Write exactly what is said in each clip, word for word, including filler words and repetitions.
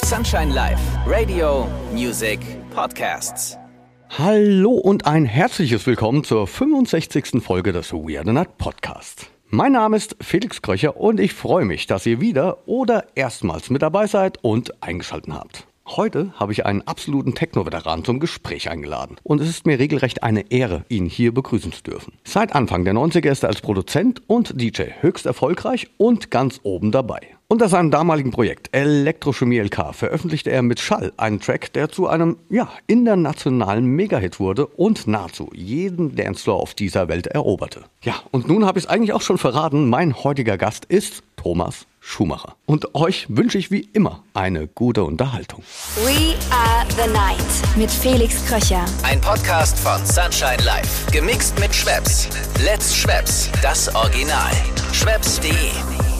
Sunshine Live, Radio, Music, Podcasts. Hallo und ein herzliches Willkommen zur fünfundsechzigsten Folge des We Are The Night Podcast. Mein Name ist Felix Kröcher und ich freue mich, dass ihr wieder oder erstmals mit dabei seid und eingeschaltet habt. Heute habe ich einen absoluten Techno-Veteran zum Gespräch eingeladen und es ist mir regelrecht eine Ehre, ihn hier begrüßen zu dürfen. Seit Anfang der neunziger ist er als Produzent und D J höchst erfolgreich und ganz oben dabei. Unter seinem damaligen Projekt Elektrochemie L K veröffentlichte er mit Schall einen Track, der zu einem ja, internationalen Megahit wurde und nahezu jeden Dancefloor auf dieser Welt eroberte. Ja, und nun habe ich es eigentlich auch schon verraten, mein heutiger Gast ist Thomas Schumacher. Und euch wünsche ich wie immer eine gute Unterhaltung. We Are The Night mit Felix Kröcher. Ein Podcast von Sunshine Live. Gemixt mit Schweppes. Let's Schweppes, das Original. Schweppes punkt de.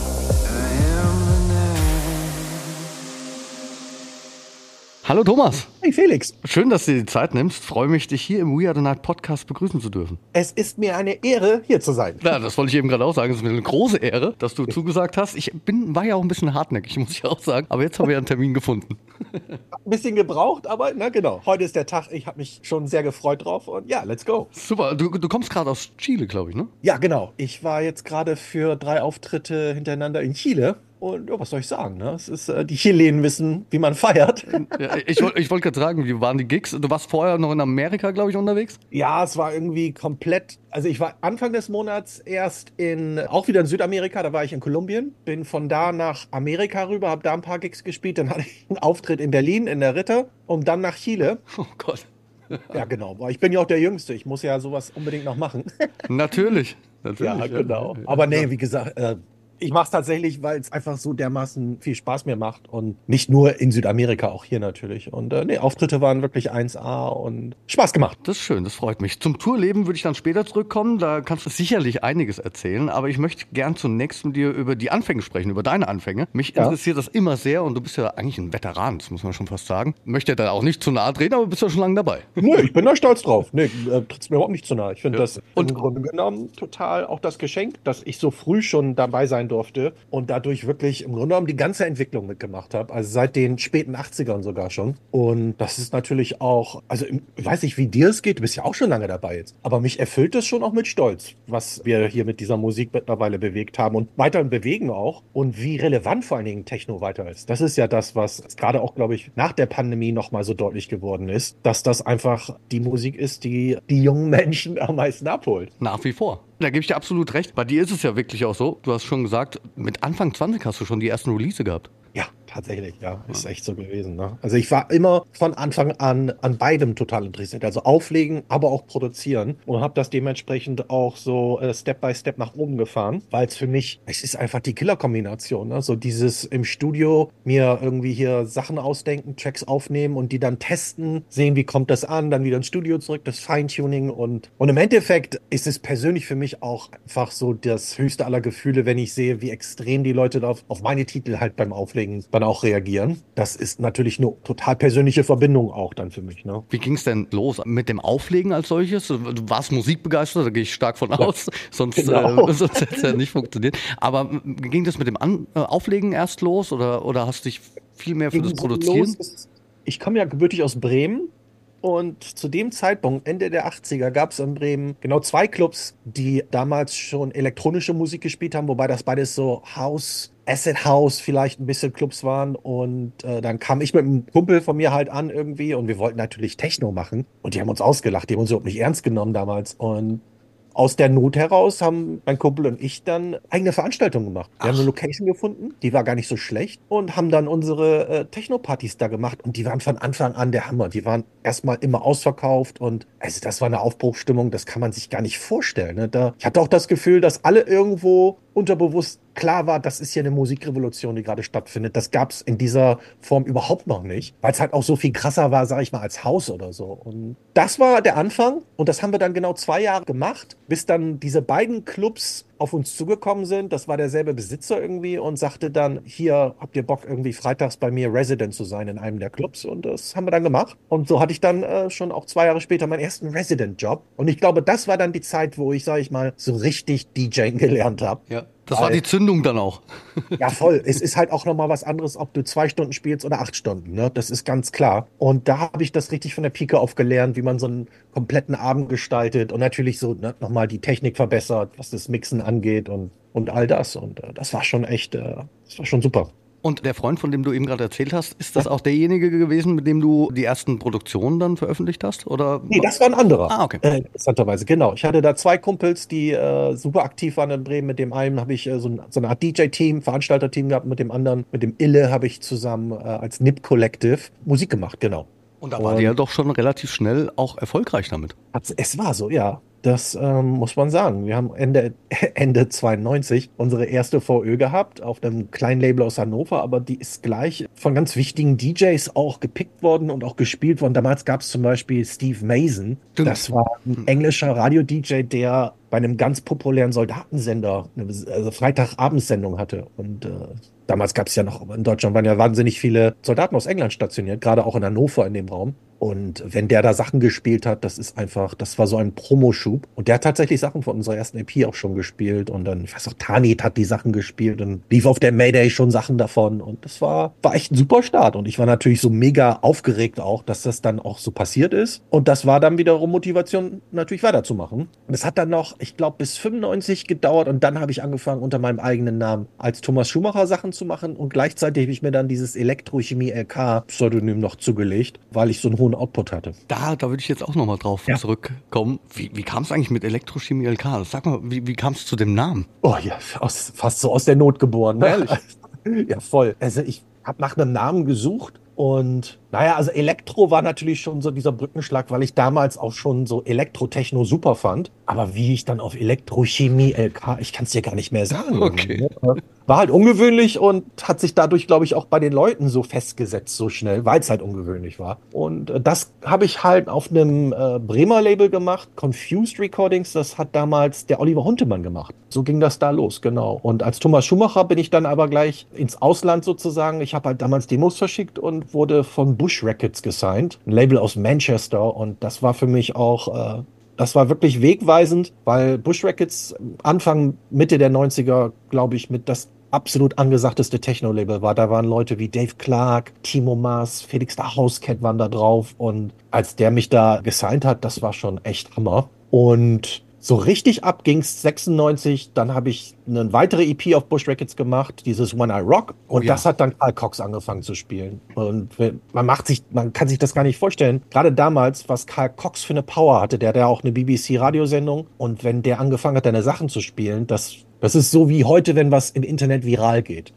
Hallo Thomas. Hey Felix. Schön, dass du dir die Zeit nimmst. Freue mich, dich hier im We Are The Night Podcast begrüßen zu dürfen. Es ist mir eine Ehre, hier zu sein. Ja, das wollte ich eben gerade auch sagen. Es ist mir eine große Ehre, dass du zugesagt hast. Ich bin, war ja auch ein bisschen hartnäckig, muss ich auch sagen. Aber jetzt haben wir ja einen Termin gefunden. Ein bisschen gebraucht, aber na genau. Heute ist der Tag. Ich habe mich schon sehr gefreut drauf. Und ja, let's go. Super. Du, du kommst gerade aus Chile, glaube ich, ne? Ja, genau. Ich war jetzt gerade für drei Auftritte hintereinander in Chile. Und ja, was soll ich sagen? Ne? Es ist, äh, die Chilenen wissen, wie man feiert. Ja, ich wollte ich wollt gerade sagen, wie waren die Gigs? Du warst vorher noch in Amerika, glaube ich, unterwegs? Ja, es war irgendwie komplett. Also ich war Anfang des Monats erst in, auch wieder in Südamerika, da war ich in Kolumbien. Bin von da nach Amerika rüber, habe da ein paar Gigs gespielt. Dann hatte ich einen Auftritt in Berlin, in der Ritter und dann nach Chile. Oh Gott. Ja, genau. Ich bin ja auch der Jüngste. Ich muss ja sowas unbedingt noch machen. Natürlich. Natürlich. Ja, genau. Aber nee, wie gesagt, äh, ich mache es tatsächlich, weil es einfach so dermaßen viel Spaß mir macht und nicht nur in Südamerika, auch hier natürlich. Und äh, nee, Auftritte waren wirklich eins A und Spaß gemacht. Das ist schön, das freut mich. Zum Tourleben würde ich dann später zurückkommen, da kannst du sicherlich einiges erzählen, aber ich möchte gern zunächst mit dir über die Anfänge sprechen, über deine Anfänge. Mich Ja. interessiert das immer sehr und du bist ja eigentlich ein Veteran, das muss man schon fast sagen. Möchte da auch nicht zu nahe treten, aber bist ja schon lange dabei. Nö, ich bin da stolz drauf. Nee, äh, tritt's mir überhaupt nicht zu nahe. Ich finde Ja. das Und- im Grunde genommen total auch das Geschenk, dass ich so früh schon dabei sein durfte und dadurch wirklich im Grunde genommen die ganze Entwicklung mitgemacht habe. Also seit den späten achtzigern sogar schon. Und das ist natürlich auch, also ich weiß nicht, wie dir es geht, du bist ja auch schon lange dabei jetzt. Aber mich erfüllt es schon auch mit Stolz, was wir hier mit dieser Musik mittlerweile bewegt haben und weiterhin bewegen auch. Und wie relevant vor allen Dingen Techno weiter ist. Das ist ja das, was gerade auch, glaube ich, nach der Pandemie nochmal so deutlich geworden ist, dass das einfach die Musik ist, die die jungen Menschen am meisten abholt. Nach wie vor. Da gebe ich dir absolut recht. Bei dir ist es ja wirklich auch so, du hast schon gesagt, mit Anfang zwanzig hast du schon die ersten Release gehabt. Ja, tatsächlich, ja, ist echt so gewesen. Ne? Also ich war immer von Anfang an an beidem total interessiert. Also auflegen, aber auch produzieren und habe das dementsprechend auch so äh, Step by Step nach oben gefahren, weil es für mich, es ist einfach die Killer-Kombination. Ne? So dieses im Studio mir irgendwie hier Sachen ausdenken, Tracks aufnehmen und die dann testen, sehen, wie kommt das an, dann wieder ins Studio zurück, das Feintuning und, und im Endeffekt ist es persönlich für mich auch einfach so das höchste aller Gefühle, wenn ich sehe, wie extrem die Leute auf, auf meine Titel halt beim Auflegen dann auch reagieren. Das ist natürlich eine total persönliche Verbindung auch dann für mich. Ne? Wie ging es denn los mit dem Auflegen als solches? Du warst musikbegeistert, da gehe ich stark von aus, sonst, Genau. äh, sonst hätte es ja nicht funktioniert. Aber m, ging das mit dem An äh, Auflegen erst los oder, oder hast du dich viel mehr für das Produzieren? Los ist, ich komme ja gebürtig aus Bremen. Und zu dem Zeitpunkt, Ende der achtziger, gab es in Bremen genau zwei Clubs, die damals schon elektronische Musik gespielt haben, wobei das beides so House, Acid House vielleicht ein bisschen Clubs waren. Und äh, dann kam ich mit einem Kumpel von mir halt an irgendwie und wir wollten natürlich Techno machen. Und die haben uns ausgelacht, die haben uns überhaupt nicht ernst genommen damals. Und aus der Not heraus haben mein Kumpel und ich dann eigene Veranstaltungen gemacht. Wir haben eine Location gefunden, die war gar nicht so schlecht und haben dann unsere äh, Techno-Partys da gemacht und die waren von Anfang an der Hammer. Die waren erstmal immer ausverkauft und also das war eine Aufbruchsstimmung, das kann man sich gar nicht vorstellen. Ne? Da, ich hatte auch das Gefühl, dass alle irgendwo unterbewusst klar war, das ist hier eine Musikrevolution, die gerade stattfindet. Das gab es in dieser Form überhaupt noch nicht, weil es halt auch so viel krasser war, sage ich mal, als Haus oder so. Und das war der Anfang und das haben wir dann genau zwei Jahre gemacht, bis dann diese beiden Clubs auf uns zugekommen sind. Das war derselbe Besitzer irgendwie und sagte dann, hier habt ihr Bock irgendwie freitags bei mir Resident zu sein in einem der Clubs und das haben wir dann gemacht. Und so hatte ich dann äh, schon auch zwei Jahre später meinen ersten Resident-Job und ich glaube, das war dann die Zeit, wo ich, sage ich mal, so richtig DJing gelernt habe. Ja. Das war die Zündung dann auch. Ja, voll. Es ist halt auch nochmal was anderes, ob du zwei Stunden spielst oder acht Stunden. Ne? Das ist ganz klar. Und da habe ich das richtig von der Pike auf gelernt, wie man so einen kompletten Abend gestaltet und natürlich so ne, nochmal die Technik verbessert, was das Mixen angeht und, und all das. Und äh, das war schon echt, äh, das war schon super. Und der Freund, von dem du eben gerade erzählt hast, ist das auch derjenige gewesen, mit dem du die ersten Produktionen dann veröffentlicht hast? Oder? Nee, das war ein anderer. Ah, okay. Äh, interessanterweise, genau. Ich hatte da zwei Kumpels, die äh, super aktiv waren in Bremen. Mit dem einen habe ich äh, so, ein, so eine Art D J-Team, Veranstalter-Team gehabt. Mit dem anderen, mit dem Ille, habe ich zusammen äh, als N I P Collective Musik gemacht, genau. Und da war die ja doch schon relativ schnell auch erfolgreich damit. Es war so, ja. Das ähm, muss man sagen. Wir haben Ende, Ende zweiundneunzig unsere erste V Ö gehabt auf einem kleinen Label aus Hannover, aber die ist gleich von ganz wichtigen D Js auch gepickt worden und auch gespielt worden. Damals gab es zum Beispiel Steve Mason. Stimmt. Das war ein englischer Radio-D J, der bei einem ganz populären Soldatensender eine also Freitagabendsendung hatte. Und äh, damals gab es ja noch, in Deutschland waren ja wahnsinnig viele Soldaten aus England stationiert, gerade auch in Hannover in dem Raum. Und wenn der da Sachen gespielt hat, das ist einfach, das war so ein Promoschub. Und der hat tatsächlich Sachen von unserer ersten E P auch schon gespielt. Und dann, ich weiß auch, Tanit hat die Sachen gespielt und lief auf der Mayday schon Sachen davon. Und das war, war echt ein super Start. Und ich war natürlich so mega aufgeregt auch, dass das dann auch so passiert ist. Und das war dann wiederum Motivation, natürlich weiterzumachen. Und es hat dann noch, ich glaube, bis fünfundneunzig gedauert. Und dann habe ich angefangen, unter meinem eigenen Namen als Thomas Schumacher Sachen zu machen. Und gleichzeitig habe ich mir dann dieses Elektrochemie L K-Pseudonym noch zugelegt, weil ich so einen hohen Output hatte. Da, da würde ich jetzt auch nochmal drauf ja. zurückkommen. Wie, wie kam es eigentlich mit Elektrochemie L K? Sag mal, wie, wie kam es zu dem Namen? Oh ja, aus, fast so aus der Not geboren. Ne? Ehrlich? Ja, voll. Also ich habe nach einem Namen gesucht und naja, also Elektro war natürlich schon so dieser Brückenschlag, weil ich damals auch schon so Elektrotechno super fand. Aber wie ich dann auf Elektrochemie L K, ich kann es dir gar nicht mehr sagen. Okay. War halt ungewöhnlich und hat sich dadurch, glaube ich, auch bei den Leuten so festgesetzt so schnell, weil es halt ungewöhnlich war. Und äh, das habe ich halt auf einem äh, Bremer Label gemacht, Confused Recordings. Das hat damals der Oliver Huntemann gemacht. So ging das da los, genau. Und als Thomas Schumacher bin ich dann aber gleich ins Ausland sozusagen. Ich habe halt damals Demos verschickt und wurde von Bush Records gesigned, ein Label aus Manchester. Und das war für mich auch, äh, das war wirklich wegweisend, weil Bush Records Anfang, Mitte der neunziger, glaube ich, mit das absolut angesagteste Techno-Label war. Da waren Leute wie Dave Clark, Timo Maas, Felix da Housecat waren da drauf. Und als der mich da gesigned hat, das war schon echt Hammer. Und so richtig ab ging's sechsundneunzig, dann habe ich eine weitere E P auf Bush Records gemacht, dieses When I Rock, und oh ja. das hat dann Carl Cox angefangen zu spielen. Und man macht sich, man kann sich das gar nicht vorstellen, gerade damals, was Carl Cox für eine Power hatte, der hat ja auch eine B B C-Radiosendung, und wenn der angefangen hat, seine Sachen zu spielen, das Das ist so wie heute, wenn was im Internet viral geht.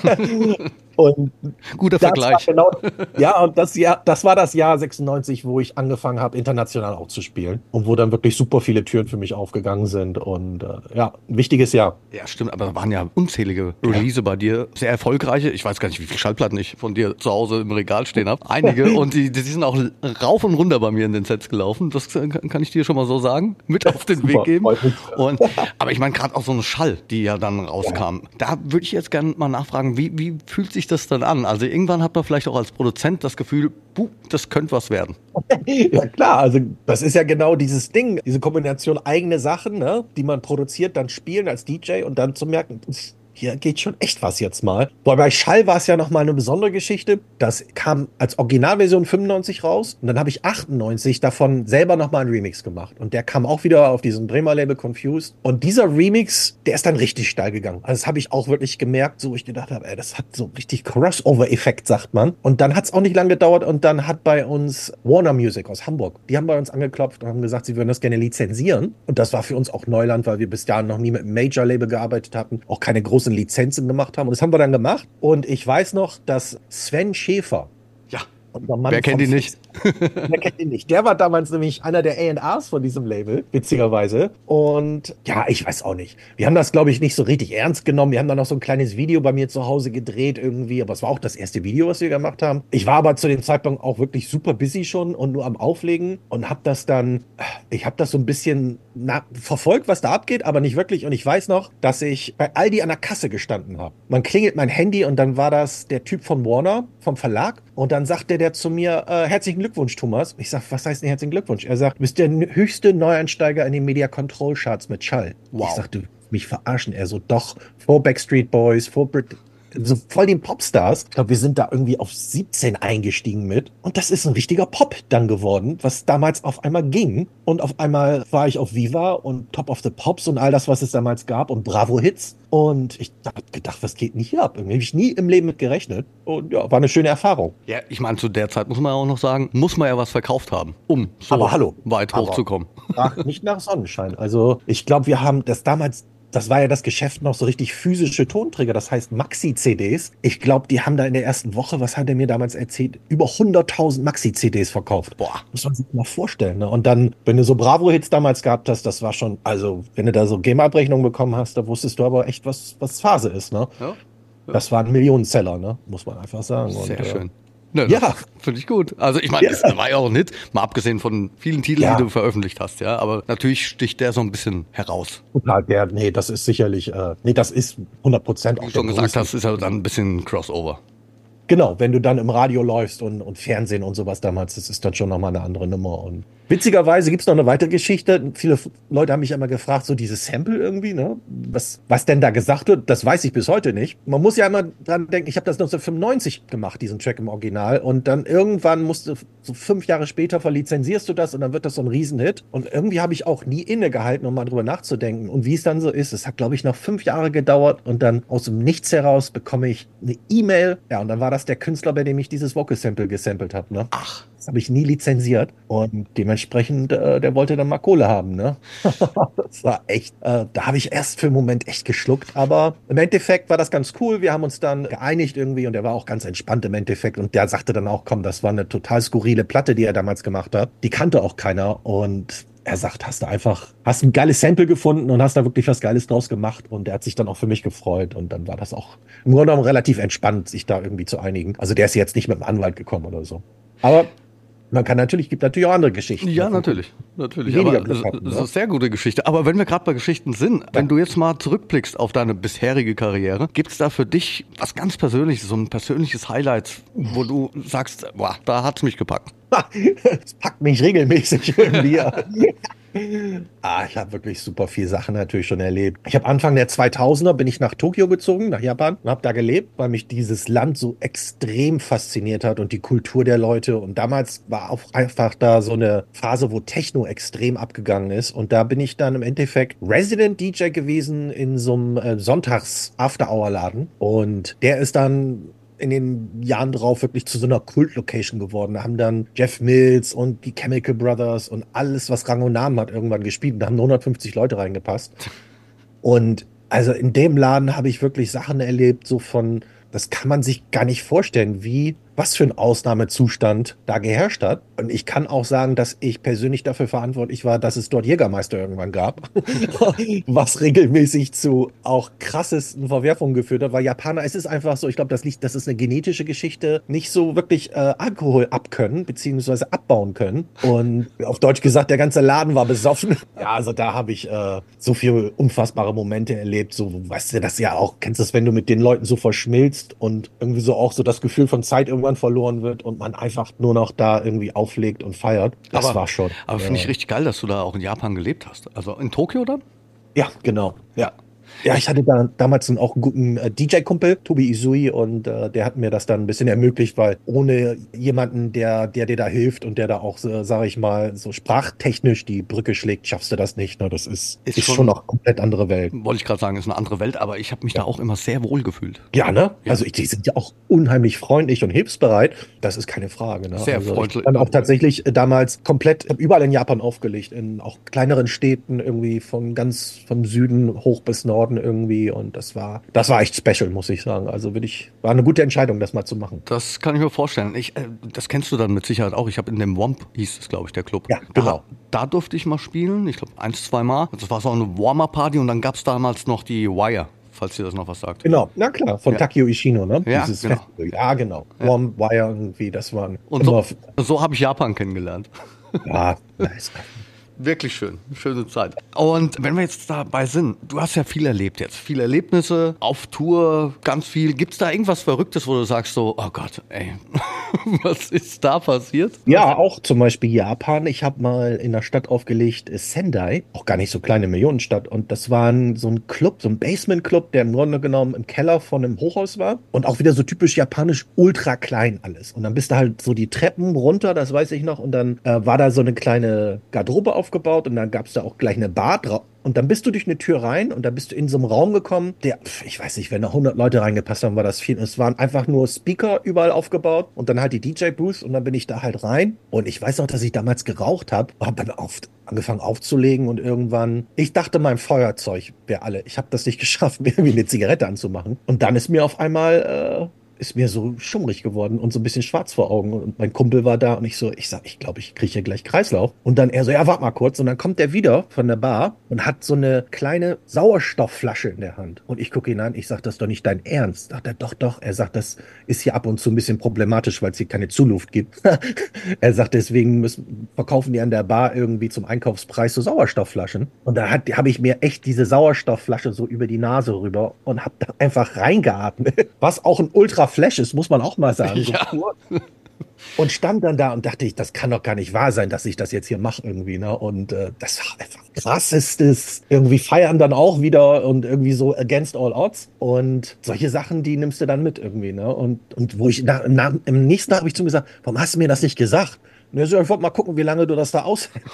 Und guter Vergleich. Genau, ja, und das Jahr, das war das Jahr sechsundneunzig, wo ich angefangen habe, international auch zu spielen. Und wo dann wirklich super viele Türen für mich aufgegangen sind. Und äh, ja, ein wichtiges Jahr. Ja, stimmt, aber da waren ja unzählige Release ja. bei dir. Sehr erfolgreiche. Ich weiß gar nicht, wie viele Schallplatten ich von dir zu Hause im Regal stehen habe. Einige. Und die, die sind auch rauf und runter bei mir in den Sets gelaufen. Das kann ich dir schon mal so sagen. Mit auf den Super, Weg geben. Und, aber ich meine, gerade auch so eine Schall, die ja dann rauskam. Ja. Da würde ich jetzt gerne mal nachfragen, wie, wie fühlt sich das dann an? Also irgendwann hat man vielleicht auch als Produzent das Gefühl, puh, das könnte was werden. Ja klar, also das ist ja genau dieses Ding, diese Kombination eigene Sachen, ne, die man produziert, dann spielen als D J und dann zu merken, hier geht schon echt was jetzt mal. Boah, bei Schall war es ja nochmal eine besondere Geschichte. Das kam als Originalversion fünfundneunzig raus und dann habe ich achtundneunzig davon selber nochmal einen Remix gemacht. Und der kam auch wieder auf diesem Bremer Label Confused. Und dieser Remix, der ist dann richtig steil gegangen. Also das habe ich auch wirklich gemerkt, so ich gedacht habe, ey, das hat so richtig Crossover-Effekt, sagt man. Und dann hat es auch nicht lange gedauert und dann hat bei uns Warner Music aus Hamburg, die haben bei uns angeklopft und haben gesagt, sie würden das gerne lizenzieren. Und das war für uns auch Neuland, weil wir bis dahin noch nie mit einem Major-Label gearbeitet hatten, auch keine großen Lizenzen gemacht haben. Und das haben wir dann gemacht. Und ich weiß noch, dass Sven Schäfer, ja, wer kennt ihn nicht? Wer kennt ihn nicht? Der war damals nämlich einer der A and Rs von diesem Label, witzigerweise. Und ja, ich weiß auch nicht. Wir haben das, glaube ich, nicht so richtig ernst genommen. Wir haben dann noch so ein kleines Video bei mir zu Hause gedreht irgendwie. Aber es war auch das erste Video, was wir gemacht haben. Ich war aber zu dem Zeitpunkt auch wirklich super busy schon und nur am Auflegen und habe das dann, ich habe das so ein bisschen na, verfolgt, was da abgeht, aber nicht wirklich. Und ich weiß noch, dass ich bei Aldi an der Kasse gestanden habe. Man klingelt mein Handy und dann war das der Typ von Warner, vom Verlag. Und dann sagte der zu mir, äh, herzlichen Glückwunsch, Thomas. Ich sag, was heißt denn herzlichen Glückwunsch? Er sagt, du bist der höchste Neueinsteiger in den Media Control Charts mit Schall. Wow. Ich sagte, du mich verarschen? Er so, doch, vor Backstreet Boys, vor Brit so voll den Popstars. Ich glaube, wir sind da irgendwie auf siebzehn eingestiegen mit. Und das ist ein richtiger Pop dann geworden, was damals auf einmal ging. Und auf einmal war ich auf Viva und Top of the Pops und all das, was es damals gab und Bravo-Hits. Und ich habe gedacht, was geht denn hier ab? Irgendwie habe ich nie im Leben mit gerechnet. Und ja, war eine schöne Erfahrung. Ja, ich meine, zu der Zeit muss man auch noch sagen, muss man ja was verkauft haben, um so Aber hallo. weit Aber hochzukommen. Ach, nicht nach Sonnenschein. Also ich glaube, wir haben das damals, das war ja das Geschäft noch so richtig physische Tonträger, das heißt Maxi-C Ds. Ich glaube, die haben da in der ersten Woche, was hat er mir damals erzählt, über hunderttausend Maxi-C Ds verkauft. Boah, muss man sich mal vorstellen. Ne? Und dann, wenn du so Bravo-Hits damals gehabt hast, das war schon, also wenn du da so G E M-Abrechnungen bekommen hast, da wusstest du aber echt, was, was Phase ist. Ne? Ja. Ja. Das war ein Millionenseller, ne? Muss man einfach sagen. Sehr Und, schön. Äh, Ne, ja. Finde ich gut. Also ich meine, Ja. das war ja auch ein Hit, mal abgesehen von vielen Titeln, Ja. die du veröffentlicht hast, ja. Aber natürlich sticht der so ein bisschen heraus. Total, der, nee, das ist sicherlich, äh, nee, das ist hundert Prozent Wie auch du schon der gesagt größte. hast, ist ja dann ein bisschen Crossover. Genau, wenn du dann im Radio läufst und, und Fernsehen und sowas damals, das ist dann schon nochmal eine andere Nummer. Und witzigerweise gibt es noch eine weitere Geschichte. Viele Leute haben mich immer gefragt, so dieses Sample irgendwie, ne? Was, was denn da gesagt wird, das weiß ich bis heute nicht. Man muss ja immer dran denken, ich habe das neunzehnhundertfünfundneunzig gemacht, diesen Track im Original. Und dann irgendwann musste, so fünf Jahre später verlizenzierst du das und dann wird das so ein Riesenhit. Und irgendwie habe ich auch nie innegehalten, um mal drüber nachzudenken. Und wie es dann so ist, es hat, glaube ich, noch fünf Jahre gedauert und dann aus dem Nichts heraus bekomme ich eine E-Mail. Ja, und dann war das der Künstler, bei dem ich dieses Vocal-Sample gesampelt habe, ne? Ach. Das habe ich nie lizenziert und dementsprechend, äh, der wollte dann mal Kohle haben, ne? Das war echt, äh, da habe ich erst für einen Moment echt geschluckt, aber im Endeffekt war das ganz cool. Wir haben uns dann geeinigt irgendwie und er war auch ganz entspannt im Endeffekt und der sagte dann auch, komm, das war eine total skurrile Platte, die er damals gemacht hat. Die kannte auch keiner und er sagt, hast du einfach, hast ein geiles Sample gefunden und hast da wirklich was Geiles draus gemacht und er hat sich dann auch für mich gefreut und dann war das auch im Grunde genommen relativ entspannt, sich da irgendwie zu einigen. Also der ist jetzt nicht mit dem Anwalt gekommen oder so. Aber man kann natürlich, gibt natürlich auch andere Geschichten. Ja, natürlich, natürlich. Weniger Aber Glück das, hatten, das ist ne? eine sehr gute Geschichte. Aber wenn wir gerade bei Geschichten sind, wenn du jetzt mal zurückblickst auf deine bisherige Karriere, gibt es da für dich was ganz Persönliches, so ein persönliches Highlight, wo du sagst, boah, da hat's mich gepackt? Das packt mich regelmäßig irgendwie. Ah, ich habe wirklich super viele Sachen natürlich schon erlebt. Ich habe Anfang der zweitausender bin ich nach Tokio gezogen, nach Japan, und habe da gelebt, weil mich dieses Land so extrem fasziniert hat und die Kultur der Leute. Und damals war auch einfach da so eine Phase, wo Techno extrem abgegangen ist. Und da bin ich dann im Endeffekt Resident D J gewesen in so einem äh, Sonntags-After-Hour-Laden. Und der ist dann in den Jahren drauf wirklich zu so einer Kult-Location geworden. Da haben dann Jeff Mills und die Chemical Brothers und alles, was Rang und Namen hat, irgendwann gespielt. Und da haben nur hundertfünfzig Leute reingepasst. Und also in dem Laden habe ich wirklich Sachen erlebt, so von, das kann man sich gar nicht vorstellen, wie, was für ein Ausnahmezustand da geherrscht hat. Und ich kann auch sagen, dass ich persönlich dafür verantwortlich war, dass es dort Jägermeister irgendwann gab, was regelmäßig zu auch krassesten Verwerfungen geführt hat, weil Japaner, es ist einfach so, ich glaube, das liegt, das ist eine genetische Geschichte, nicht so wirklich äh, Alkohol abkönnen, beziehungsweise abbauen können. Und auf Deutsch gesagt, der ganze Laden war besoffen. Ja, also da habe ich äh, so viele unfassbare Momente erlebt, so, weißt du, das ja auch, kennst du das, wenn du mit den Leuten so verschmilzt und irgendwie so auch so das Gefühl von Zeit irgendwann verloren wird und man einfach nur noch da irgendwie auflegt und feiert. Das aber, war schon. Aber finde ich richtig geil, dass du da auch in Japan gelebt hast. Also in Tokio dann? Ja, genau. Ja. Ja, ich hatte da damals einen, auch einen guten äh, D J-Kumpel, Tobi Isui, und äh, der hat mir das dann ein bisschen ermöglicht, weil ohne jemanden, der, der dir da hilft und der da auch, so, sage ich mal, so sprachtechnisch die Brücke schlägt, schaffst du das nicht. Ne? Das ist, ist, ist schon, schon noch komplett andere Welt. Wollte ich gerade sagen, ist eine andere Welt, aber ich habe mich ja. da auch immer sehr wohl gefühlt. Ja, ne? Ja. Also ich, die sind ja auch unheimlich freundlich und hilfsbereit. Das ist keine Frage. Ne? Sehr also freundlich. Ich bin dann auch tatsächlich äh, damals komplett, ich habe überall in Japan aufgelegt, in auch kleineren Städten irgendwie von ganz vom Süden hoch bis Norden irgendwie. Und das war, das war echt special, muss ich sagen. Also würde ich, war eine gute Entscheidung, das mal zu machen. Das kann ich mir vorstellen. Ich, äh, das kennst du dann mit Sicherheit auch. Ich habe in dem Womp, hieß es, glaube ich, der Club. Ja, genau. Da, da durfte ich mal spielen. Ich glaube, eins, zwei Mal. Das war so eine Warmer-Party und dann gab es damals noch die Wire, falls ihr das noch was sagt. Genau, na klar, von ja. Takeo Ishino, ne? Ja, Dieses genau. Festival. Ja, genau. Ja. Warm, Wire irgendwie, das waren und so, so habe ich Japan kennengelernt. Ja, nice. Wirklich schön, schöne Zeit. Und wenn wir jetzt dabei sind, du hast ja viel erlebt jetzt, viele Erlebnisse, auf Tour, ganz viel. Gibt es da irgendwas Verrücktes, wo du sagst so, oh Gott, ey, Was ist da passiert? Ja, auch zum Beispiel Japan. Ich habe mal in einer Stadt aufgelegt, äh, Sendai, auch gar nicht so kleine Millionenstadt. Und das war ein, so ein Club, so ein Basement-Club, der im Grunde genommen im Keller von einem Hochhaus war. Und auch wieder so typisch japanisch, ultra klein alles. Und dann bist du halt so die Treppen runter, das weiß ich noch. Und dann äh, war da so eine kleine Garderobe aufgebaut und dann gab es da auch gleich eine Bar drauf. Und dann bist du durch eine Tür rein und da bist du in so einem Raum gekommen, der, pf, ich weiß nicht, wenn da hundert Leute reingepasst haben, war das viel. Es waren einfach nur Speaker überall aufgebaut und dann halt die D J-Booth und dann bin ich da halt rein. Und ich weiß noch, dass ich damals geraucht habe, habe dann auf, angefangen aufzulegen und irgendwann, ich dachte, mein Feuerzeug wäre alle. Ich habe das nicht geschafft, mir irgendwie eine Zigarette anzumachen. Und dann ist mir auf einmal... Äh, ist mir so schummrig geworden und so ein bisschen schwarz vor Augen. Und mein Kumpel war da und ich so, ich sag, ich glaube, ich kriege hier gleich Kreislauf. Und dann er so, ja, warte mal kurz. Und dann kommt er wieder von der Bar und hat so eine kleine Sauerstoffflasche in der Hand. Und ich gucke ihn an, ich sag, das ist doch nicht dein Ernst. Sagt er, doch, doch. Er sagt, das ist hier ab und zu ein bisschen problematisch, weil es hier keine Zuluft gibt. Er sagt, deswegen müssen, verkaufen die an der Bar irgendwie zum Einkaufspreis so Sauerstoffflaschen. Und da habe ich mir echt diese Sauerstoffflasche so über die Nase rüber und habe da einfach reingeatmet. Was auch ein ultra Flash ist, muss man auch mal sagen. Ja. Und stand dann da und dachte ich, das kann doch gar nicht wahr sein, dass ich das jetzt hier mache irgendwie, ne? Und äh, das war einfach krassestes. Irgendwie feiern dann auch wieder und irgendwie so against all odds. Und solche Sachen, die nimmst du dann mit irgendwie, ne? Und, und wo ich nach, nach, im nächsten Tag habe ich zu ihm gesagt, warum hast du mir das nicht gesagt? Und er so, ich wollte mal gucken, wie lange du das da aushältst.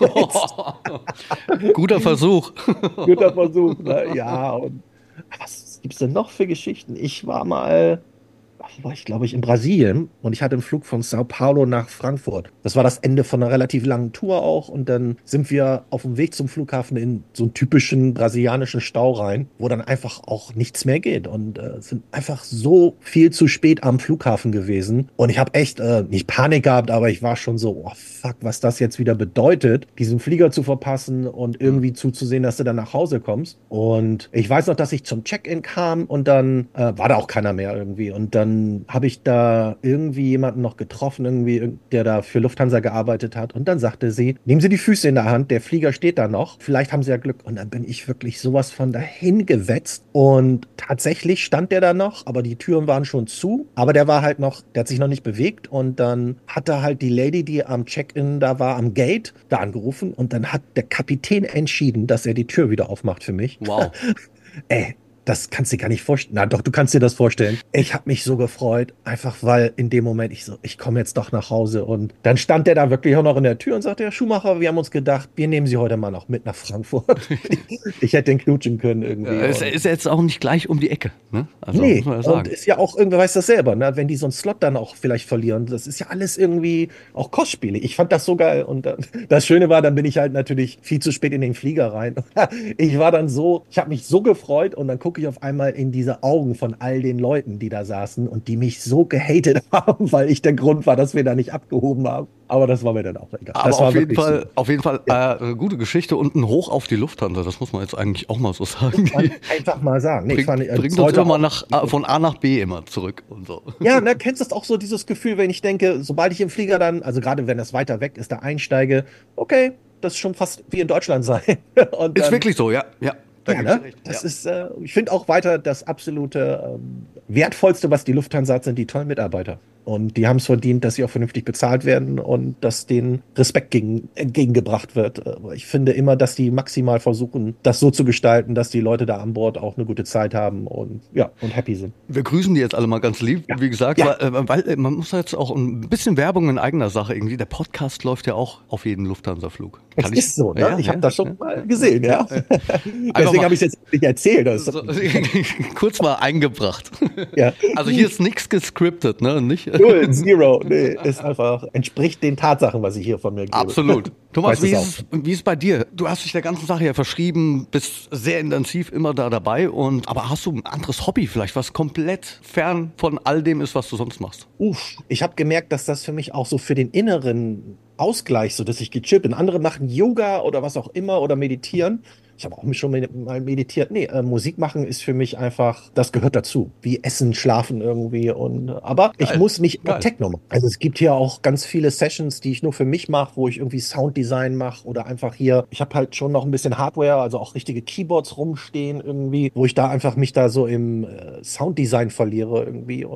Guter Versuch. Guter Versuch, ne? Ja. Und was gibt's denn noch für Geschichten? Ich war mal... war ich, glaube ich, in Brasilien und ich hatte einen Flug von Sao Paulo nach Frankfurt. Das war das Ende von einer relativ langen Tour auch und dann sind wir auf dem Weg zum Flughafen in so einen typischen brasilianischen Stau rein, wo dann einfach auch nichts mehr geht und äh, sind einfach so viel zu spät am Flughafen gewesen und ich habe echt äh, nicht Panik gehabt, aber ich war schon so, oh fuck, was das jetzt wieder bedeutet, diesen Flieger zu verpassen und irgendwie zuzusehen, dass du dann nach Hause kommst. Und ich weiß noch, dass ich zum Check-in kam und dann äh, war da auch keiner mehr irgendwie und dann habe ich da irgendwie jemanden noch getroffen, irgendwie, der da für Lufthansa gearbeitet hat. Und dann sagte sie, nehmen Sie die Füße in der Hand, der Flieger steht da noch. Vielleicht haben Sie ja Glück. Und dann bin ich wirklich sowas von dahin gewetzt. Und tatsächlich stand der da noch, aber die Türen waren schon zu. Aber der war halt noch, der hat sich noch nicht bewegt. Und dann hat da halt die Lady, die am Check-in da war, am Gate, da angerufen. Und dann hat der Kapitän entschieden, dass er die Tür wieder aufmacht für mich. Wow. Ey. Das kannst du dir gar nicht vorstellen. Na doch, du kannst dir das vorstellen. Ich habe mich so gefreut, einfach weil in dem Moment ich so, ich komme jetzt doch nach Hause. Und dann stand der da wirklich auch noch in der Tür und sagte, Herr Schumacher, wir haben uns gedacht, wir nehmen Sie heute mal noch mit nach Frankfurt. Ich hätte den knutschen können irgendwie. Ja, es ist jetzt auch nicht gleich um die Ecke. Ne? Also, nee, muss man ja sagen. und ist ja auch, irgendwer weiß das selber, ne? Wenn die so einen Slot dann auch vielleicht verlieren, das ist ja alles irgendwie auch kostspielig. Ich fand das so geil. Und dann, das Schöne war, dann bin ich halt natürlich viel zu spät in den Flieger rein. Ich war dann so, ich habe mich so gefreut und dann gucke ich auf einmal in diese Augen von all den Leuten, die da saßen und die mich so gehatet haben, weil ich der Grund war, dass wir da nicht abgehoben haben. Aber das war mir dann auch egal. Aber das war auf jeden Fall, so. auf jeden Fall Ja. äh, eine gute Geschichte und ein Hoch auf die Lufthansa. Das muss man jetzt eigentlich auch mal so sagen. Einfach mal sagen. Nee, Bringt, fand ich, äh, bringt uns heute immer auch- nach, A- von A nach B immer zurück und so. Ja, ne, kennst du das auch so, dieses Gefühl, wenn ich denke, sobald ich im Flieger dann, also gerade wenn das weiter weg ist, da einsteige, okay, das ist schon fast wie in Deutschland sein. Und Ist dann- wirklich so, ja. ja. Da Ja, gebe ich ne? dir recht. Das Ja. ist, äh, ich finde auch weiter das absolute ähm, Wertvollste, was die Lufthansa hat, sind die tollen Mitarbeiter. Und die haben es verdient, dass sie auch vernünftig bezahlt werden und dass denen Respekt gegen, entgegengebracht wird. Aber ich finde immer, dass die maximal versuchen, das so zu gestalten, dass die Leute da an Bord auch eine gute Zeit haben und ja, und happy sind. Wir grüßen die jetzt alle mal ganz lieb, wie gesagt, Ja. weil, äh, weil äh, man muss jetzt auch ein bisschen Werbung in eigener Sache irgendwie. Der Podcast läuft ja auch auf jeden Lufthansa-Flug. Es Kann ich- ist so, ne? Ja, ich habe ja, das schon ja. mal gesehen, ja. Einfach Deswegen mal- habe ich es jetzt nicht erzählt. Das So, kurz mal eingebracht. ja. Also hier ist nichts gescriptet, ne? Nicht? Null, zero, nee, ist einfach, entspricht den Tatsachen, was ich hier von mir gebe. Absolut. Thomas, Weiß wie es ist, es, wie ist es bei dir? Du hast dich der ganzen Sache ja verschrieben, bist sehr intensiv immer da dabei. Und aber hast du ein anderes Hobby vielleicht, was komplett fern von all dem ist, was du sonst machst? Uff, ich habe gemerkt, dass das für mich auch so für den inneren Ausgleich, so dass ich gechillt bin. Andere machen Yoga oder was auch immer oder meditieren. Ich habe auch mich schon mal meditiert. Nee, äh, Musik machen ist für mich einfach, das gehört dazu. Wie Essen, Schlafen irgendwie. Und, aber ich Geil. muss nicht immer Geil. Techno machen. Also es gibt hier auch ganz viele Sessions, die ich nur für mich mache, wo ich irgendwie Sounddesign mache oder einfach hier, ich habe halt schon noch ein bisschen Hardware, also auch richtige Keyboards rumstehen irgendwie, wo ich da einfach mich da so im äh, Sounddesign verliere irgendwie und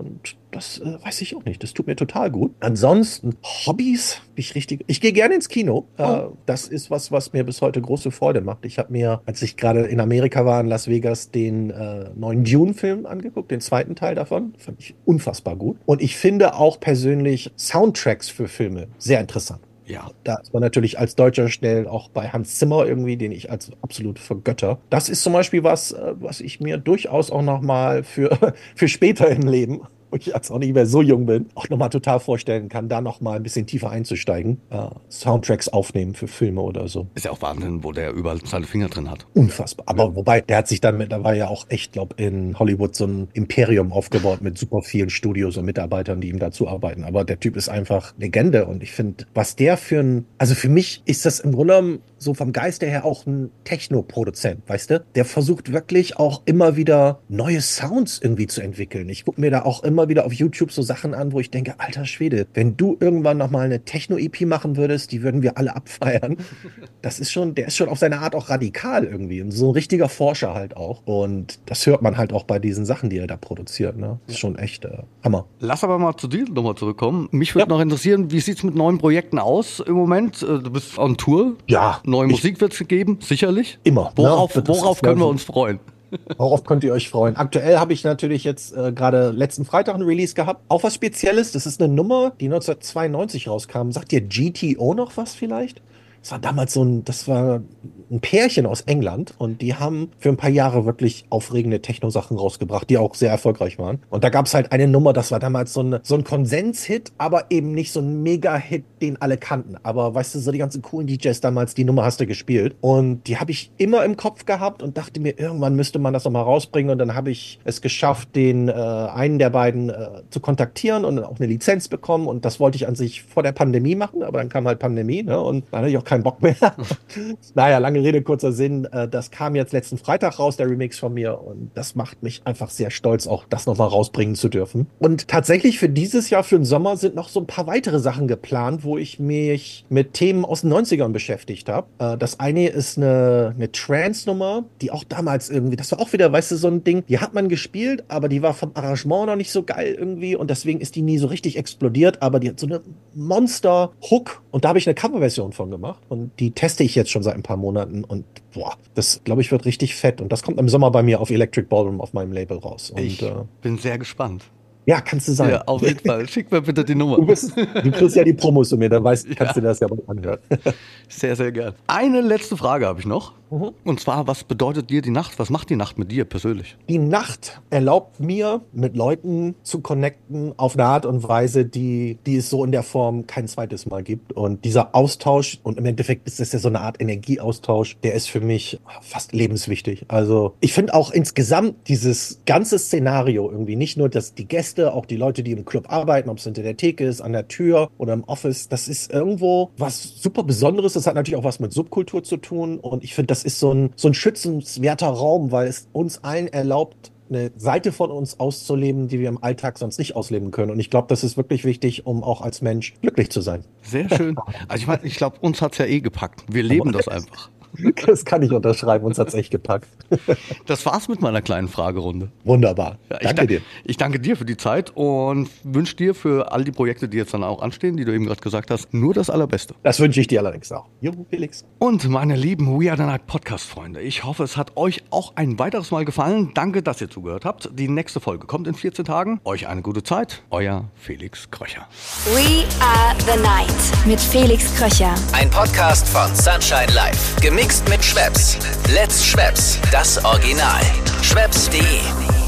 das äh, weiß ich auch nicht. Das tut mir total gut. Ansonsten, Hobbys, ich richtig. Ich gehe gerne ins Kino. Oh. Äh, das ist was, was mir bis heute große Freude macht. Ich habe mir, als ich gerade in Amerika war, in Las Vegas, den äh, neuen Dune-Film angeguckt, den zweiten Teil davon. Fand ich unfassbar gut. Und ich finde auch persönlich Soundtracks für Filme sehr interessant. Ja, da ist man natürlich als Deutscher schnell auch bei Hans Zimmer irgendwie, den ich als absolut vergötter. Das ist zum Beispiel was, was ich mir durchaus auch nochmal für, für später im Leben, wo ich jetzt auch nicht mehr so jung bin, auch nochmal total vorstellen kann, da nochmal ein bisschen tiefer einzusteigen. Äh, Soundtracks aufnehmen für Filme oder so. Ist ja auch Wahnsinn, wo der überall seine Finger drin hat. Unfassbar. Aber ja. Wobei, der hat sich dann mittlerweile ja auch echt, glaube in Hollywood so ein Imperium aufgebaut mit super vielen Studios und Mitarbeitern, die ihm dazu arbeiten. Aber der Typ ist einfach Legende und ich finde, was der für ein, also für mich ist das im Grunde genommen so vom Geiste her auch ein Techno-Produzent, weißt du? Der versucht wirklich auch immer wieder neue Sounds irgendwie zu entwickeln. Ich gucke mir da auch immer wieder auf YouTube so Sachen an, wo ich denke, alter Schwede, wenn du irgendwann nochmal eine Techno-E P machen würdest, die würden wir alle abfeiern. Das ist schon, der ist schon auf seine Art auch radikal irgendwie und so ein richtiger Forscher halt auch. Und das hört man halt auch bei diesen Sachen, die er da produziert. Ne? Das ist schon echt äh, Hammer. Lass aber mal zu dir nochmal zurückkommen. Mich würde ja. noch interessieren, wie sieht es mit neuen Projekten aus im Moment? Du bist on Tour. Ja. Neue Musik wird es geben, sicherlich. Immer. Worauf, ne? worauf können wir uns freuen? Worauf könnt ihr euch freuen? Aktuell habe ich natürlich jetzt äh, gerade letzten Freitag ein Release gehabt. Auch was Spezielles. Das ist eine Nummer, die neunzehnhundertzweiundneunzig rauskam. Sagt dir G T O noch was vielleicht? Das war damals so ein, das war ein Pärchen aus England und die haben für ein paar Jahre wirklich aufregende Techno-Sachen rausgebracht, die auch sehr erfolgreich waren. Und da gab es halt eine Nummer, das war damals so ein, so ein Konsens-Hit, aber eben nicht so ein Mega-Hit, den alle kannten. Aber weißt du, so die ganzen coolen D Js damals, die Nummer hast du gespielt. Und die habe ich immer im Kopf gehabt und dachte mir, irgendwann müsste man das nochmal rausbringen. Und dann habe ich es geschafft, den äh, einen der beiden äh, zu kontaktieren und auch eine Lizenz bekommen. Und das wollte ich an sich vor der Pandemie machen, aber dann kam halt Pandemie, ne? Und dann hatte ich auch keinen Bock mehr. Naja, lange Rede, kurzer Sinn. Das kam jetzt letzten Freitag raus, der Remix von mir. Und das macht mich einfach sehr stolz, auch das nochmal rausbringen zu dürfen. Und tatsächlich für dieses Jahr, für den Sommer, sind noch so ein paar weitere Sachen geplant, wo ich mich mit Themen aus den neunzigern beschäftigt habe. Das eine ist eine, eine Trance-Nummer, die auch damals irgendwie, das war auch wieder, weißt du, so ein Ding, die hat man gespielt, aber die war vom Arrangement noch nicht so geil irgendwie. Und deswegen ist die nie so richtig explodiert. Aber die hat so eine Monster-Hook. Und da habe ich eine Coverversion von gemacht. Und die teste ich jetzt schon seit ein paar Monaten und boah, das, glaube ich, wird richtig fett. Und das kommt im Sommer bei mir auf Electric Ballroom auf meinem Label raus. Und, ich äh, bin sehr gespannt. Ja, kannst du sein. Ja, auf jeden Fall. Schick mir bitte die Nummer. Du, bist, du kriegst ja die Promos zu mir, dann weißt, kannst ja. du das ja mal anhören. Sehr, sehr gern. Eine letzte Frage habe ich noch. Mhm. Und zwar, was bedeutet dir die Nacht? Was macht die Nacht mit dir persönlich? Die Nacht erlaubt mir, mit Leuten zu connecten auf eine Art und Weise, die, die es so in der Form kein zweites Mal gibt. Und dieser Austausch, und im Endeffekt ist das ja so eine Art Energieaustausch, der ist für mich fast lebenswichtig. Also ich finde auch insgesamt dieses ganze Szenario irgendwie, nicht nur, dass die Gäste, auch die Leute, die im Club arbeiten, ob es hinter der Theke ist, an der Tür oder im Office, das ist irgendwo was super Besonderes. Das hat natürlich auch was mit Subkultur zu tun. Und ich finde, das ist so ein, so ein schützenswerter Raum, weil es uns allen erlaubt, eine Seite von uns auszuleben, die wir im Alltag sonst nicht ausleben können. Und ich glaube, das ist wirklich wichtig, um auch als Mensch glücklich zu sein. Sehr schön. Also ich meine, ich glaube, uns hat es ja eh gepackt. Wir leben das einfach. Das kann ich unterschreiben, uns hat's echt gepackt. Das war's mit meiner kleinen Fragerunde. Wunderbar. Ja, ich danke dank, dir. Ich danke dir für die Zeit und wünsche dir für all die Projekte, die jetzt dann auch anstehen, die du eben gerade gesagt hast, nur das Allerbeste. Das wünsche ich dir allerdings auch. Jo, Felix. Und meine lieben We Are The Night Podcast-Freunde, ich hoffe, es hat euch auch ein weiteres Mal gefallen. Danke, dass ihr zugehört habt. Die nächste Folge kommt in vierzehn Tagen. Euch eine gute Zeit. Euer Felix Kröcher. We Are The Night mit Felix Kröcher. Ein Podcast von Sunshine Live. Gemixt mit Schweppes. Let's Schweppes, das Original. Schweppes punkt de